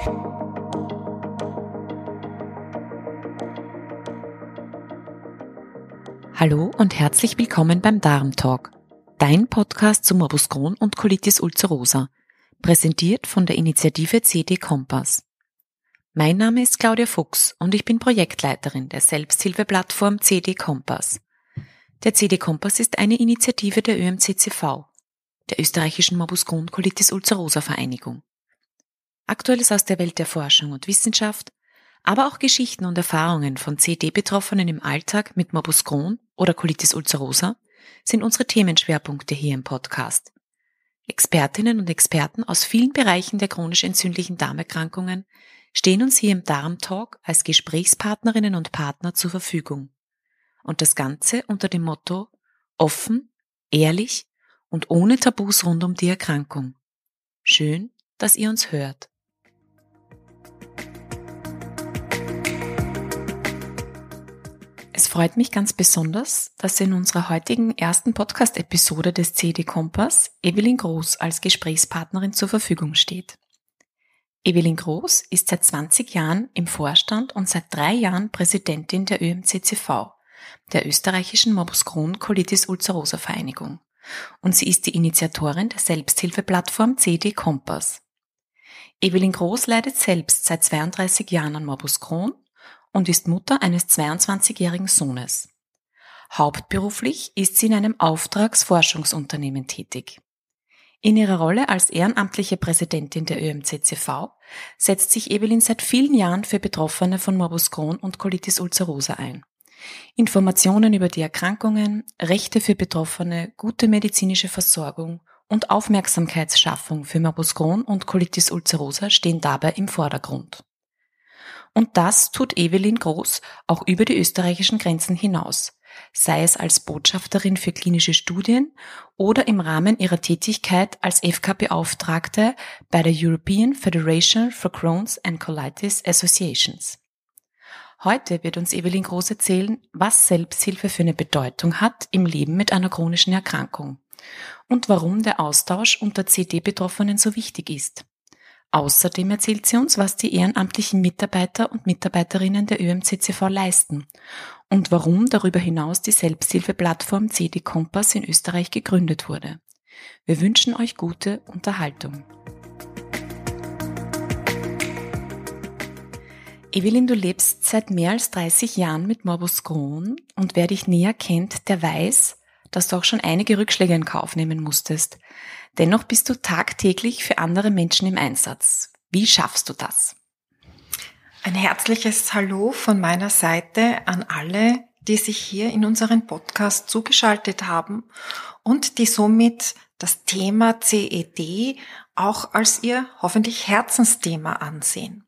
Hallo und herzlich willkommen beim Darmtalk, dein Podcast zu Morbus Crohn und Colitis ulcerosa, präsentiert von der Initiative CD Kompass. Mein Name ist Claudia Fuchs und ich bin Projektleiterin der Selbsthilfeplattform CD Kompass. Der CD Kompass ist eine Initiative der ÖMCCV, der österreichischen Morbus Crohn Colitis ulcerosa Vereinigung. Aktuelles aus der Welt der Forschung und Wissenschaft, aber auch Geschichten und Erfahrungen von CD-Betroffenen im Alltag mit Morbus Crohn oder Colitis ulcerosa sind unsere Themenschwerpunkte hier im Podcast. Expertinnen und Experten aus vielen Bereichen der chronisch entzündlichen Darmerkrankungen stehen uns hier im Darmtalk als Gesprächspartnerinnen und Partner zur Verfügung. Und das Ganze unter dem Motto: offen, ehrlich und ohne Tabus rund um die Erkrankung. Schön, dass ihr uns hört. Es freut mich ganz besonders, dass in unserer heutigen ersten Podcast-Episode des CD Kompass Evelyn Groß als Gesprächspartnerin zur Verfügung steht. Evelyn Groß ist seit 20 Jahren im Vorstand und seit 3 Jahren Präsidentin der ÖMCCV, der österreichischen Morbus Crohn Colitis ulcerosa Vereinigung. Und sie ist die Initiatorin der Selbsthilfeplattform CD Kompass. Evelyn Groß leidet selbst seit 32 Jahren an Morbus Crohn und ist Mutter eines 22-jährigen Sohnes. Hauptberuflich ist sie in einem Auftragsforschungsunternehmen tätig. In ihrer Rolle als ehrenamtliche Präsidentin der ÖMCCV setzt sich Evelyn seit vielen Jahren für Betroffene von Morbus Crohn und Colitis ulcerosa ein. Informationen über die Erkrankungen, Rechte für Betroffene, gute medizinische Versorgung und Aufmerksamkeitsschaffung für Morbus Crohn und Colitis ulcerosa stehen dabei im Vordergrund. Und das tut Evelyn Groß auch über die österreichischen Grenzen hinaus, sei es als Botschafterin für klinische Studien oder im Rahmen ihrer Tätigkeit als FK-Beauftragte bei der European Federation for Crohn's and Colitis Associations. Heute wird uns Evelyn Groß erzählen, was Selbsthilfe für eine Bedeutung hat im Leben mit einer chronischen Erkrankung und warum der Austausch unter CD-Betroffenen so wichtig ist. Außerdem erzählt sie uns, was die ehrenamtlichen Mitarbeiter und Mitarbeiterinnen der ÖMCCV leisten und warum darüber hinaus die Selbsthilfeplattform CD Kompass in Österreich gegründet wurde. Wir wünschen euch gute Unterhaltung. Evelyn, du lebst seit mehr als 30 Jahren mit Morbus Crohn und wer dich näher kennt, der weiß, dass du auch schon einige Rückschläge in Kauf nehmen musstest. Dennoch bist du tagtäglich für andere Menschen im Einsatz. Wie schaffst du das? Ein herzliches Hallo von meiner Seite an alle, die sich hier in unseren Podcast zugeschaltet haben und die somit das Thema CED auch als ihr hoffentlich Herzensthema ansehen.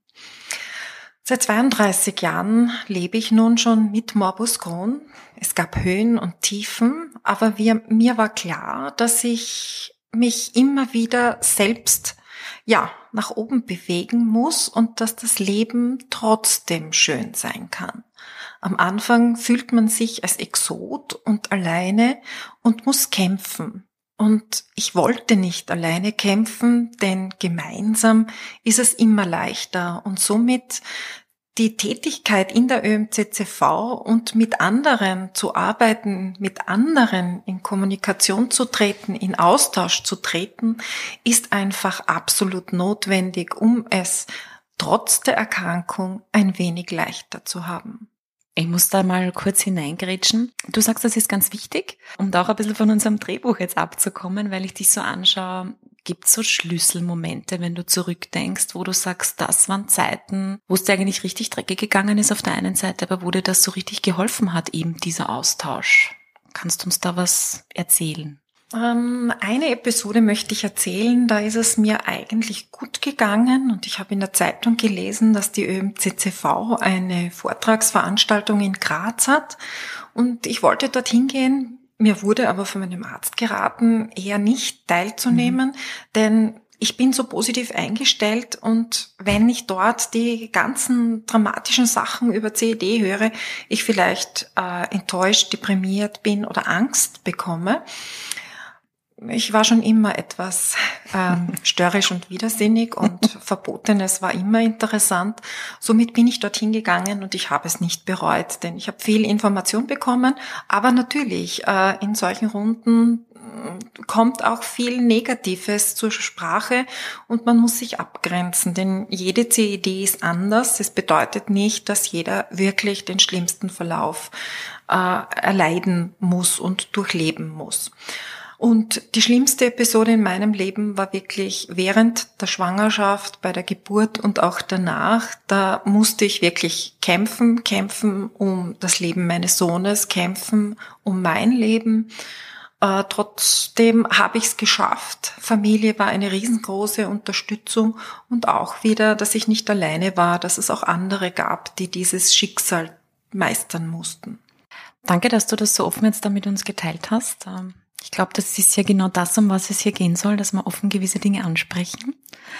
Seit 32 Jahren lebe ich nun schon mit Morbus Crohn. Es gab Höhen und Tiefen, aber mir war klar, dass ich mich immer wieder selbst nach oben bewegen muss und dass das Leben trotzdem schön sein kann. Am Anfang fühlt man sich als Exot und alleine und muss kämpfen. Und ich wollte nicht alleine kämpfen, denn gemeinsam ist es immer leichter und somit die Tätigkeit in der ÖMCCV und mit anderen zu arbeiten, mit anderen in Kommunikation zu treten, in Austausch zu treten, ist einfach absolut notwendig, um es trotz der Erkrankung ein wenig leichter zu haben. Ich muss da mal kurz hineingrätschen. Du sagst, das ist ganz wichtig, um da auch ein bisschen von unserem Drehbuch jetzt abzukommen, weil ich dich so anschaue. Gibt es so Schlüsselmomente, wenn du zurückdenkst, wo du sagst, das waren Zeiten, wo es dir eigentlich richtig dreckig gegangen ist auf der einen Seite, aber wo dir das so richtig geholfen hat, eben dieser Austausch? Kannst du uns da was erzählen? Eine Episode möchte ich erzählen, da ist es mir eigentlich gut gegangen und ich habe in der Zeitung gelesen, dass die ÖMCCV eine Vortragsveranstaltung in Graz hat und ich wollte dorthin gehen. Mir wurde aber von meinem Arzt geraten, eher nicht teilzunehmen, denn ich bin so positiv eingestellt und wenn ich dort die ganzen dramatischen Sachen über CED höre, ich vielleicht enttäuscht, deprimiert bin oder Angst bekomme. Ich war schon immer etwas störrisch und widersinnig und Verbotenes war immer interessant. Somit bin ich dorthin gegangen und ich habe es nicht bereut, denn ich habe viel Information bekommen. Aber natürlich, in solchen Runden kommt auch viel Negatives zur Sprache und man muss sich abgrenzen, denn jede CED ist anders. Es bedeutet nicht, dass jeder wirklich den schlimmsten Verlauf erleiden muss und durchleben muss. Und die schlimmste Episode in meinem Leben war wirklich während der Schwangerschaft, bei der Geburt und auch danach. Da musste ich wirklich kämpfen um das Leben meines Sohnes, kämpfen um mein Leben. Trotzdem habe ich es geschafft. Familie war eine riesengroße Unterstützung und auch wieder, dass ich nicht alleine war, dass es auch andere gab, die dieses Schicksal meistern mussten. Danke, dass du das so offen jetzt da mit uns geteilt hast. Ich glaube, das ist ja genau das, um was es hier gehen soll, dass wir offen gewisse Dinge ansprechen.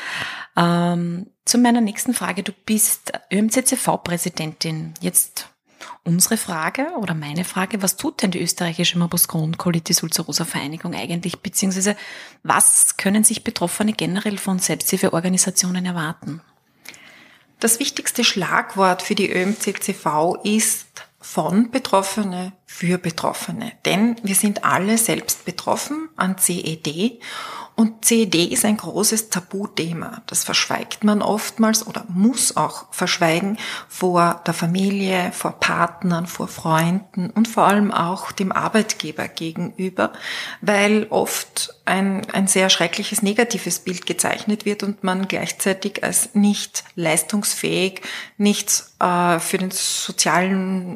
Zu meiner nächsten Frage. Du bist ÖMCCV-Präsidentin. Jetzt unsere Frage oder meine Frage, was tut denn die österreichische Morbus Crohn-Colitis ulcerosa Vereinigung eigentlich, beziehungsweise was können sich Betroffene generell von Selbsthilfeorganisationen erwarten? Das wichtigste Schlagwort für die ÖMCCV ist von Betroffene für Betroffene, denn wir sind alle selbst betroffen an CED und CED ist ein großes Tabuthema. Das verschweigt man oftmals oder muss auch verschweigen vor der Familie, vor Partnern, vor Freunden und vor allem auch dem Arbeitgeber gegenüber, weil oft ein sehr schreckliches negatives Bild gezeichnet wird und man gleichzeitig als nicht leistungsfähig, nicht für den sozialen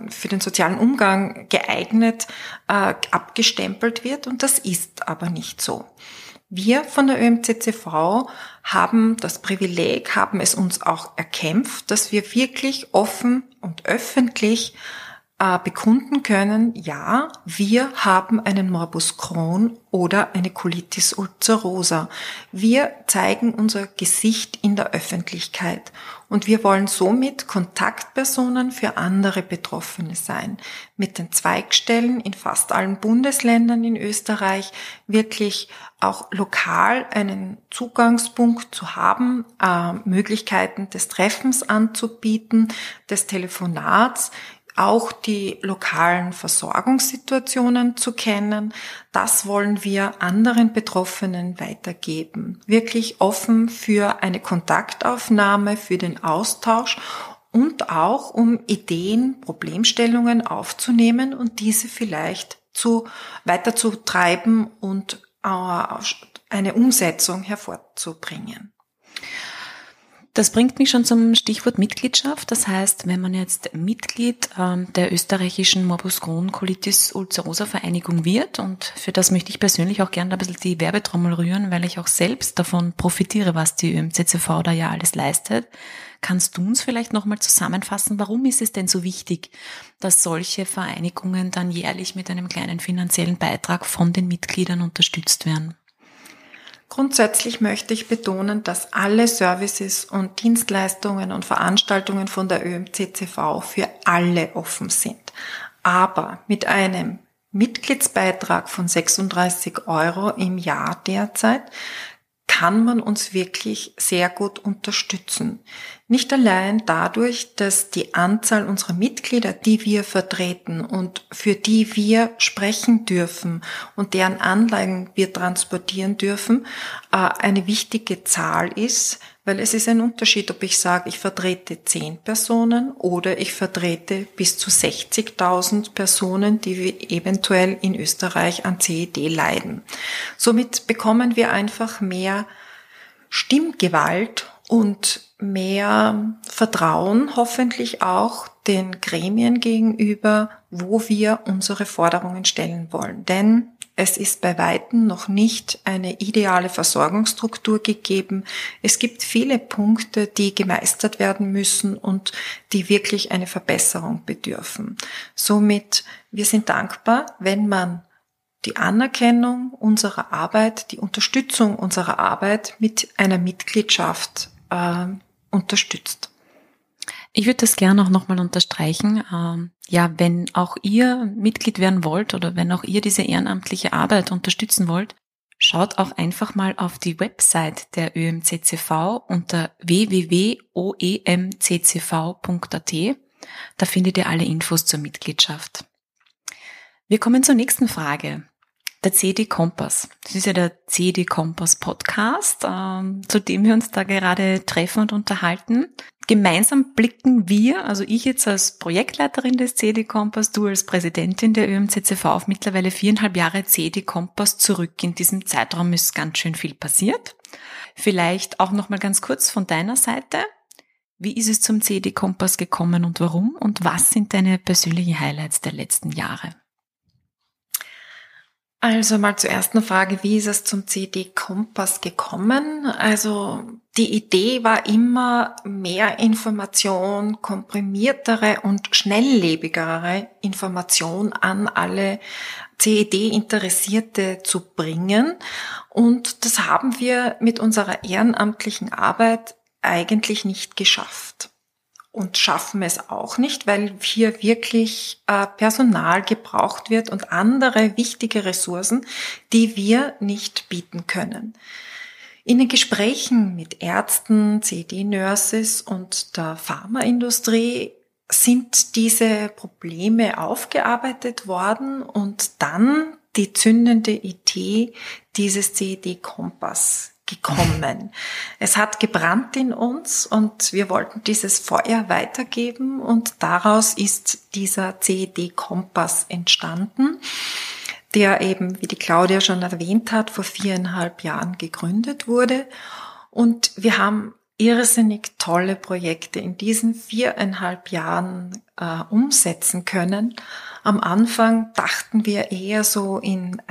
Umgang geeignet abgestempelt wird und das ist aber nicht so. Wir von der ÖMCCV haben das Privileg, haben es uns auch erkämpft, dass wir wirklich offen und öffentlich bekunden können, ja, wir haben einen Morbus Crohn oder eine Colitis ulcerosa. Wir zeigen unser Gesicht in der Öffentlichkeit und wir wollen somit Kontaktpersonen für andere Betroffene sein. Mit den Zweigstellen in fast allen Bundesländern in Österreich wirklich auch lokal einen Zugangspunkt zu haben, Möglichkeiten des Treffens anzubieten, des Telefonats, auch die lokalen Versorgungssituationen zu kennen. Das wollen wir anderen Betroffenen weitergeben. Wirklich offen für eine Kontaktaufnahme, für den Austausch und auch um Ideen, Problemstellungen aufzunehmen und diese vielleicht weiterzutreiben und eine Umsetzung hervorzubringen. Das bringt mich schon zum Stichwort Mitgliedschaft. Das heißt, wenn man jetzt Mitglied der österreichischen Morbus Crohn-Colitis ulcerosa Vereinigung wird, und für das möchte ich persönlich auch gerne ein bisschen die Werbetrommel rühren, weil ich auch selbst davon profitiere, was die ÖMCCV da ja alles leistet. Kannst du uns vielleicht nochmal zusammenfassen, warum ist es denn so wichtig, dass solche Vereinigungen dann jährlich mit einem kleinen finanziellen Beitrag von den Mitgliedern unterstützt werden? Grundsätzlich möchte ich betonen, dass alle Services und Dienstleistungen und Veranstaltungen von der ÖMCCV für alle offen sind. Aber mit einem Mitgliedsbeitrag von 36 € im Jahr derzeit kann man uns wirklich sehr gut unterstützen. Nicht allein dadurch, dass die Anzahl unserer Mitglieder, die wir vertreten und für die wir sprechen dürfen und deren Anliegen wir transportieren dürfen, eine wichtige Zahl ist, weil es ist ein Unterschied, ob ich sage, ich vertrete 10 Personen oder ich vertrete bis zu 60.000 Personen, die eventuell in Österreich an CED leiden. Somit bekommen wir einfach mehr Stimmgewalt und mehr Vertrauen hoffentlich auch den Gremien gegenüber, wo wir unsere Forderungen stellen wollen. Denn es ist bei Weitem noch nicht eine ideale Versorgungsstruktur gegeben. Es gibt viele Punkte, die gemeistert werden müssen und die wirklich eine Verbesserung bedürfen. Somit, wir sind dankbar, wenn man die Anerkennung unserer Arbeit, die Unterstützung unserer Arbeit mit einer Mitgliedschaft unterstützt. Ich würde das gerne auch nochmal unterstreichen. Wenn auch ihr Mitglied werden wollt oder wenn auch ihr diese ehrenamtliche Arbeit unterstützen wollt, schaut auch einfach mal auf die Website der ÖMCCV unter www.oemccv.at. Da findet ihr alle Infos zur Mitgliedschaft. Wir kommen zur nächsten Frage. Der CD Kompass. Das ist ja der CD Kompass Podcast, zu dem wir uns da gerade treffen und unterhalten. Gemeinsam blicken wir, also ich jetzt als Projektleiterin des CD Kompass, du als Präsidentin der ÖMCCV, auf mittlerweile 4,5 Jahre CD Kompass zurück. In diesem Zeitraum ist ganz schön viel passiert. Vielleicht auch noch mal ganz kurz von deiner Seite. Wie ist es zum CD Kompass gekommen und warum? Und was sind deine persönlichen Highlights der letzten Jahre? Also mal zur ersten Frage, wie ist es zum CD Kompass gekommen? Also die Idee war immer, mehr Information, komprimiertere und schnelllebigere Information an alle CED-Interessierte zu bringen. Und das haben wir mit unserer ehrenamtlichen Arbeit eigentlich nicht geschafft. Und schaffen es auch nicht, weil hier wirklich Personal gebraucht wird und andere wichtige Ressourcen, die wir nicht bieten können. In den Gesprächen mit Ärzten, CED-Nurses und der Pharmaindustrie sind diese Probleme aufgearbeitet worden und dann die zündende Idee dieses CED-Kompass gekommen. Es hat gebrannt in uns und wir wollten dieses Feuer weitergeben und daraus ist dieser CED-Kompass entstanden, der eben, wie die Claudia schon erwähnt hat, vor 4,5 Jahren gegründet wurde. Und wir haben irrsinnig tolle Projekte in diesen 4,5 Jahren umsetzen können. Am Anfang dachten wir eher so in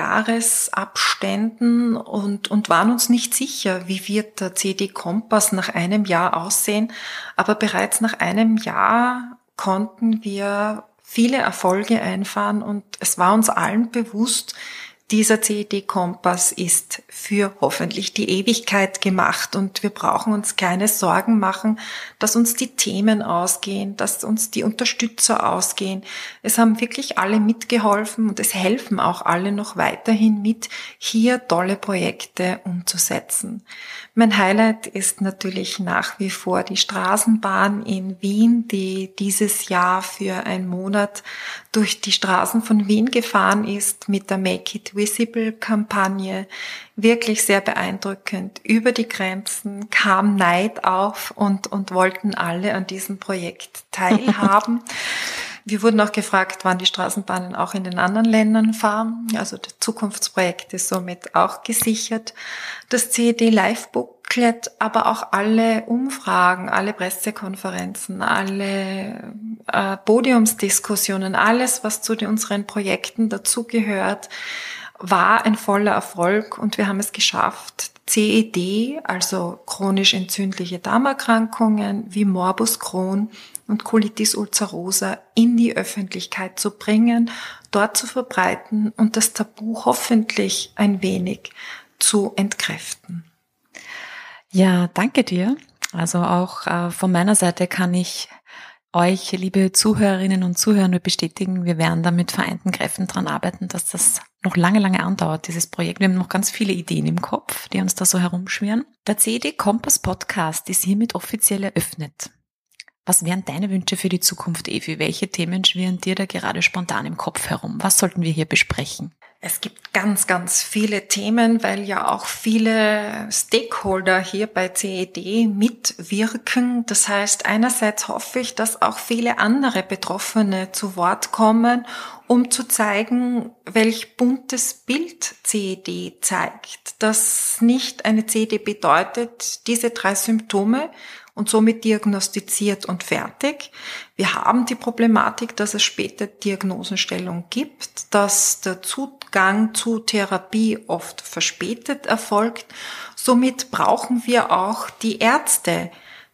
Einjahresabständen und waren uns nicht sicher, wie wird der CD Kompass nach einem Jahr aussehen. Aber bereits nach einem Jahr konnten wir viele Erfolge einfahren und es war uns allen bewusst, dieser CED-Kompass ist für hoffentlich die Ewigkeit gemacht und wir brauchen uns keine Sorgen machen, dass uns die Themen ausgehen, dass uns die Unterstützer ausgehen. Es haben wirklich alle mitgeholfen und es helfen auch alle noch weiterhin mit, hier tolle Projekte umzusetzen. Mein Highlight ist natürlich nach wie vor die Straßenbahn in Wien, die dieses Jahr für einen Monat durch die Straßen von Wien gefahren ist mit der Make It Visible Kampagne. Wirklich sehr beeindruckend. Über die Grenzen kam Neid auf und wollten alle an diesem Projekt teilhaben. Wir wurden auch gefragt, wann die Straßenbahnen auch in den anderen Ländern fahren. Also das Zukunftsprojekt ist somit auch gesichert. Das CED Live Booklet, aber auch alle Umfragen, alle Pressekonferenzen, alle Podiumsdiskussionen, alles, was zu unseren Projekten dazugehört, war ein voller Erfolg und wir haben es geschafft, CED, also chronisch entzündliche Darmerkrankungen wie Morbus Crohn und Colitis ulcerosa in die Öffentlichkeit zu bringen, dort zu verbreiten und das Tabu hoffentlich ein wenig zu entkräften. Ja, danke dir. Also auch von meiner Seite kann ich euch, liebe Zuhörerinnen und Zuhörer, nur bestätigen, wir werden da mit vereinten Kräften dran arbeiten, dass das noch lange, lange andauert, dieses Projekt. Wir haben noch ganz viele Ideen im Kopf, die uns da so herumschwirren. Der CD Kompass Podcast ist hiermit offiziell eröffnet. Was wären deine Wünsche für die Zukunft, Evi? Welche Themen schwirren dir da gerade spontan im Kopf herum? Was sollten wir hier besprechen? Es gibt ganz, ganz viele Themen, weil ja auch viele Stakeholder hier bei CED mitwirken. Das heißt, einerseits hoffe ich, dass auch viele andere Betroffene zu Wort kommen, um zu zeigen, welch buntes Bild CED zeigt. Dass nicht eine CED bedeutet, diese 3 Symptome und somit diagnostiziert und fertig. Wir haben die Problematik, dass es später Diagnosenstellung gibt, dass der Zugang zu Therapie oft verspätet erfolgt. Somit brauchen wir auch die Ärzte,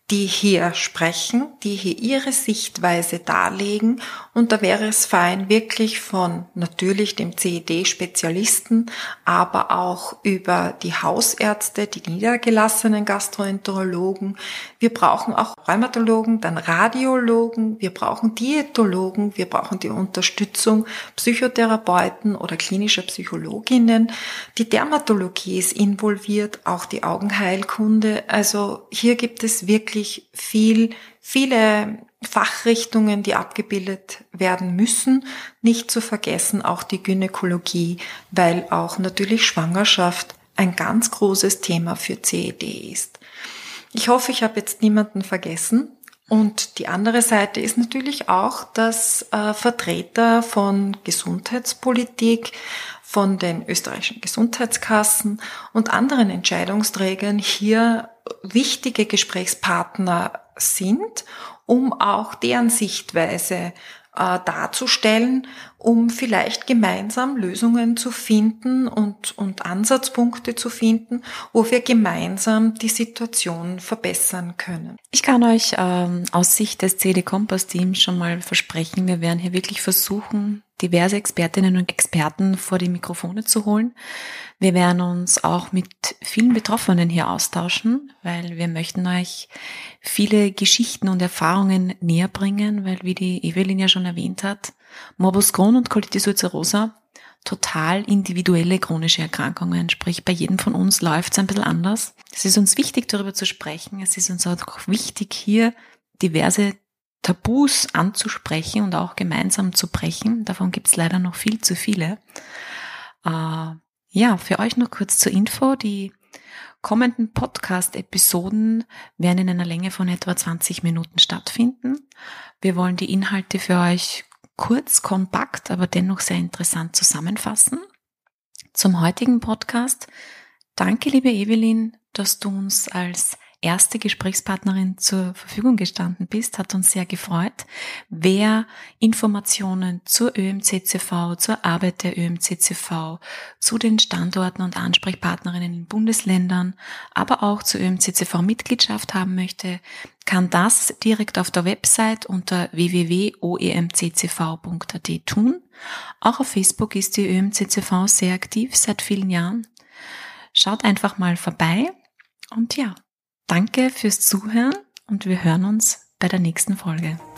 die hier sprechen, die hier ihre Sichtweise darlegen. Und da wäre es fein, wirklich von natürlich dem CED-Spezialisten, aber auch über die Hausärzte, die niedergelassenen Gastroenterologen. Wir brauchen auch Rheumatologen, dann Radiologen, wir brauchen Diätologen, wir brauchen die Unterstützung Psychotherapeuten oder klinischer Psychologinnen. Die Dermatologie ist involviert, auch die Augenheilkunde. Also hier gibt es wirklich viele Fachrichtungen, die abgebildet werden müssen. Nicht zu vergessen auch die Gynäkologie, weil auch natürlich Schwangerschaft ein ganz großes Thema für CED ist. Ich hoffe, ich habe jetzt niemanden vergessen. Und die andere Seite ist natürlich auch, dass Vertreter von Gesundheitspolitik, von den österreichischen Gesundheitskassen und anderen Entscheidungsträgern hier wichtige Gesprächspartner sind, um auch deren Sichtweise darzustellen, um vielleicht gemeinsam Lösungen zu finden und Ansatzpunkte zu finden, wo wir gemeinsam die Situation verbessern können. Ich kann euch aus Sicht des CED-Kompass-Teams schon mal versprechen, wir werden hier wirklich versuchen, diverse Expertinnen und Experten vor die Mikrofone zu holen. Wir werden uns auch mit vielen Betroffenen hier austauschen, weil wir möchten euch viele Geschichten und Erfahrungen näher bringen, weil, wie die Evelyn ja schon erwähnt hat, Morbus Crohn und Colitis ulcerosa total individuelle chronische Erkrankungen, sprich bei jedem von uns läuft es ein bisschen anders. Es ist uns wichtig, darüber zu sprechen. Es ist uns auch wichtig, hier diverse Tabus anzusprechen und auch gemeinsam zu brechen. Davon gibt es leider noch viel zu viele. Für euch noch kurz zur Info. Die kommenden Podcast-Episoden werden in einer Länge von etwa 20 Minuten stattfinden. Wir wollen die Inhalte für euch kurz, kompakt, aber dennoch sehr interessant zusammenfassen. Zum heutigen Podcast. Danke, liebe Evelyn, dass du uns als erste Gesprächspartnerin zur Verfügung gestanden bist, hat uns sehr gefreut. Wer Informationen zur ÖMCCV, zur Arbeit der ÖMCCV, zu den Standorten und Ansprechpartnerinnen in Bundesländern, aber auch zur ÖMCCV-Mitgliedschaft haben möchte, kann das direkt auf der Website unter www.oemccv.at tun. Auch auf Facebook ist die ÖMCCV sehr aktiv seit vielen Jahren. Schaut einfach mal vorbei und danke fürs Zuhören und wir hören uns bei der nächsten Folge.